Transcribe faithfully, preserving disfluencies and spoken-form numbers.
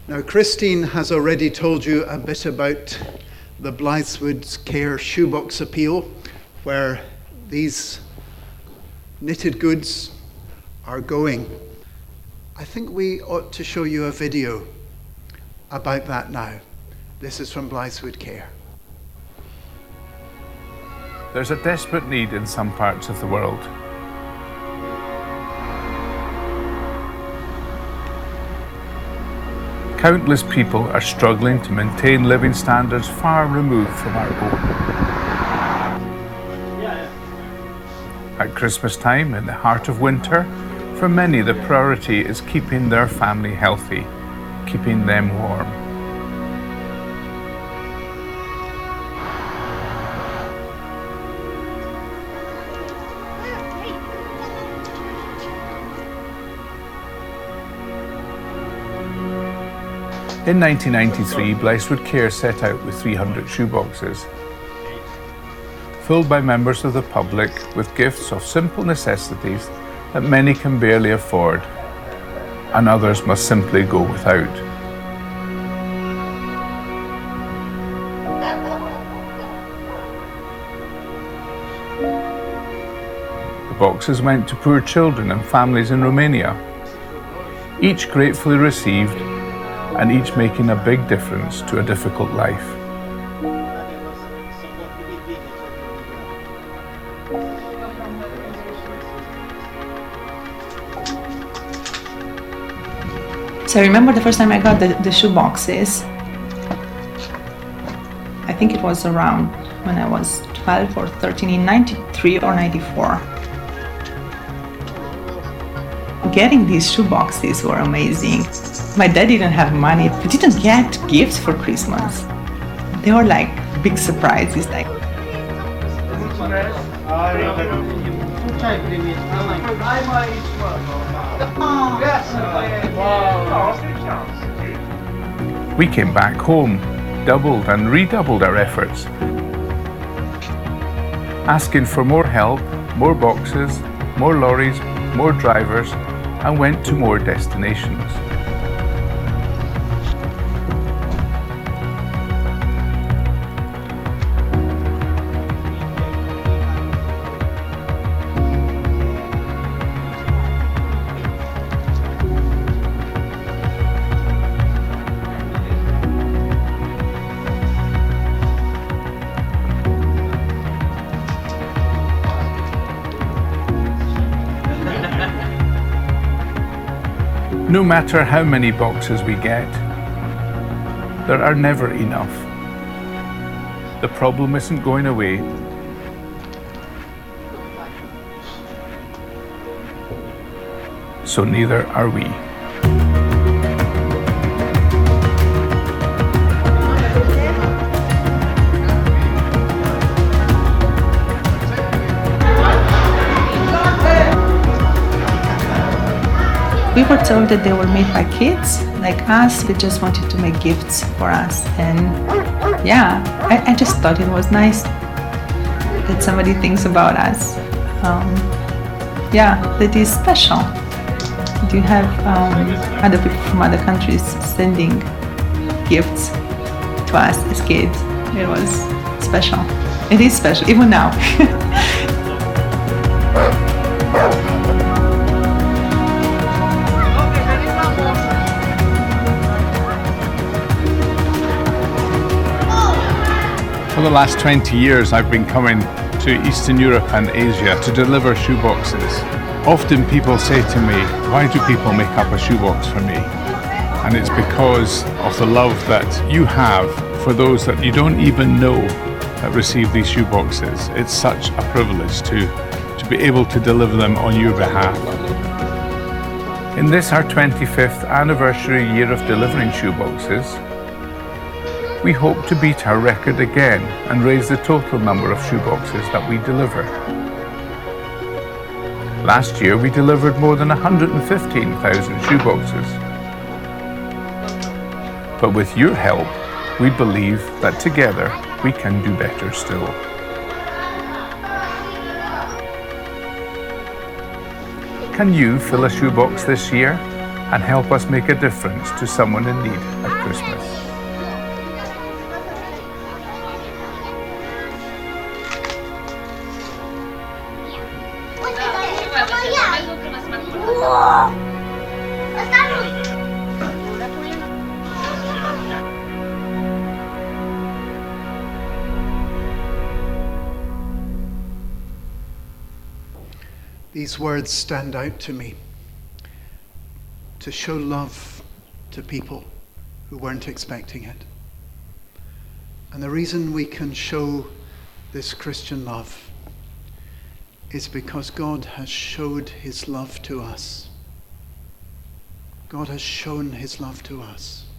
Now, Christine has already told you a bit about the Blytheswood Care Shoebox Appeal, where these knitted goods are going. I think we ought to show you a video about that now. This is from Blytheswood Care. There's a desperate need in some parts of the world. Countless people are struggling to maintain living standards far removed from our own. At Christmas time, in the heart of winter, for many the priority is keeping their family healthy, keeping them warm. In nineteen ninety-three, Blytheswood Care set out with three hundred shoeboxes, filled by members of the public with gifts of simple necessities that many can barely afford, and others must simply go without. The boxes went to poor children and families in Romania, each gratefully received and each making a big difference to a difficult life. So I remember the first time I got the, the shoe boxes. I think it was around when I was twelve or thirteen, in ninety-three or ninety-four. Getting these shoe boxes were amazing. My dad didn't have money. We didn't get gifts for Christmas. They were like big surprises. Like. We came back home, doubled and redoubled our efforts, asking for more help, more boxes, more lorries, more drivers, and went to more destinations. No matter how many boxes we get, there are never enough. The problem isn't going away. So neither are we. We were told that they were made by kids like us. We just wanted to make gifts for us. And yeah, I, I just thought it was nice that somebody thinks about us. Um, yeah, that is special. Do you have um, other people from other countries sending gifts to us as kids? It was special. It is special, even now. For the last twenty years, I've been coming to Eastern Europe and Asia to deliver shoeboxes. Often people say to me, why do people make up a shoebox for me? And it's because of the love that you have for those that you don't even know that receive these shoeboxes. It's such a privilege to, to be able to deliver them on your behalf. In this, our twenty-fifth anniversary year of delivering shoeboxes, we hope to beat our record again and raise the total number of shoeboxes that we deliver. Last year we delivered more than one hundred fifteen thousand shoeboxes. But with your help, we believe that together we can do better still. Can you fill a shoebox this year and help us make a difference to someone in need at Christmas. These words stand out to me. To show love to people who weren't expecting it. And the reason we can show this Christian love is because God has showed his love to us. God has shown his love to us.